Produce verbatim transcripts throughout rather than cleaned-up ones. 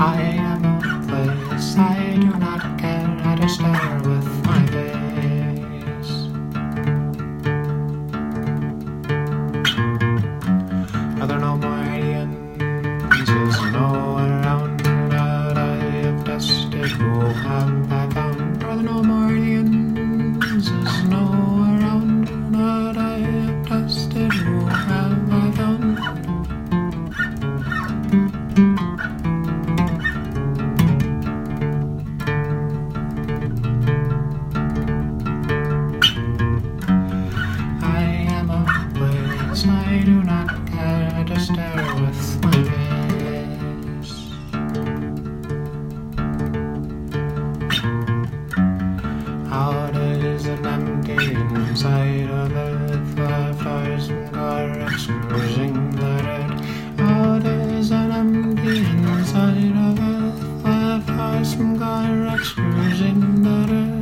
I am a place I do not care how to stare with my face. Are there no more aliens? Is no around that I have tested? Who have I found? Are there no more aliens? Is no around that I have tested? Who have I found? I do not care to stare with my face. How does an empty inside of earth left ours and our excruciating blooded? How does an empty inside of earth left ours and our excruciating blooded?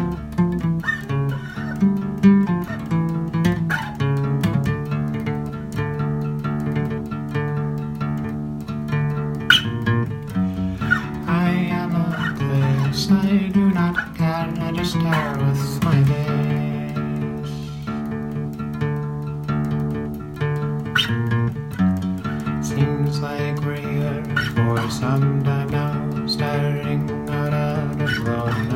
I do not care, I just stare with my face. Seems like we're here for some time now, staring out at the globe.